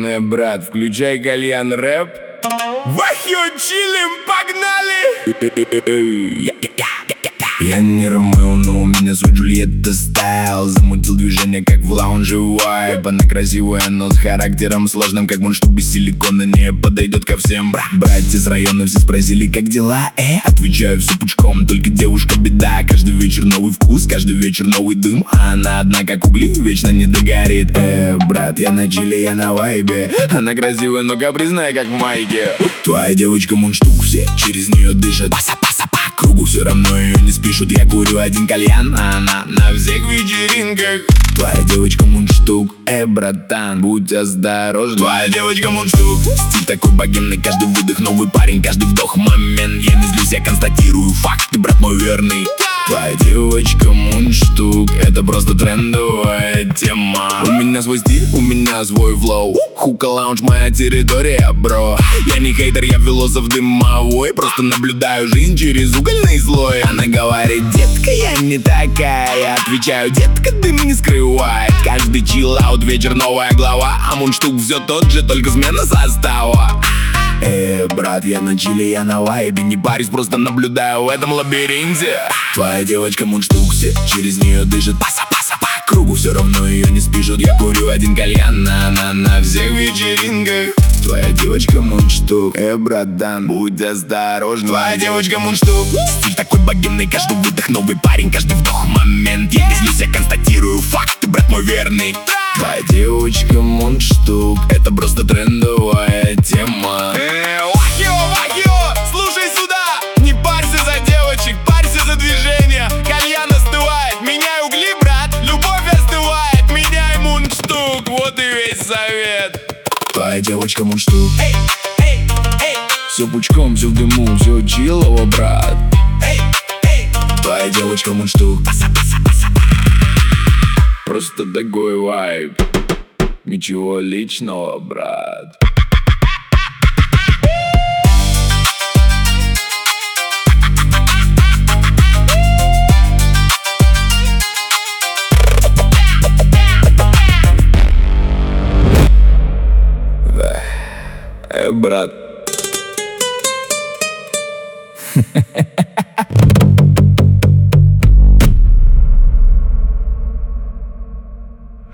Брат, включай кальян рэп. Вахью, чилим, погнали! Я не Ромео, но у меня свой Джульетта стайл. Замутил движение, как в лаунже вайб. Она красивая, но с характером сложным, как мундштук без силикона, не подойдет ко всем. Братья с района все спросили, как дела, Отвечаю все пучком, только девушка беда. Каждый вечер новый вкус, каждый вечер новый дым. А она одна, как угли, вечно не догорит. Брат, я на чиле, я на вайбе. Она красивая, но капризная, как в майке. Твоя девочка мундштук, все через нее дышат. Паса-паса по кругу, все равно ее не спишут. Я курю один кальян, а она на всех вечеринках. Твоя девочка мундштук, братан, будь осторожен. Твоя девочка мундштук. Стиль такой богемный, каждый выдох новый парень, каждый вдох момент. Я не злюсь, я констатирую факт, ты, брат мой верный. Твоя девочка мундштук, это просто трендовая тема. У меня свой стиль, у меня свой флоу. Хука лаунж, моя территория, бро. Я не хейтер, я философ дымовой. Просто наблюдаю жизнь через угольный слой. Она говорит, детка, я не такая. Я отвечаю, детка, дым не скрывает. Каждый чиллаут, вечер новая глава. А мундштук все тот же, только смена состава. Брат, я на чиле, я на вайбе. Не парюсь, просто наблюдаю в этом лабиринте. Твоя девочка мундштук, все через нее дышит. Паса-паса по кругу, все равно ее не спишут. Я курю один кальян, а она на всех вечеринках. Твоя девочка мундштук, братан, будь осторожен. Твоя девочка мундштук. Стиль такой богемный, каждый выдох новый парень, каждый вдох момент. Я не злюсь, я констатирую факт, ты, брат мой верный. Твоя девочка мундштук, это просто трендовая тема. Вахью, слушай сюда. Не парься за девочек, парься за движение. Кальян остывает, меняй угли, брат. Любовь остывает, меняй мундштук. Вот и весь совет. Твоя девочка мундштук. Все пучком, все в дыму, все чилово, брат. Твоя девочка мундштук. Просто такой вайб. Ничего личного, брат. Брат.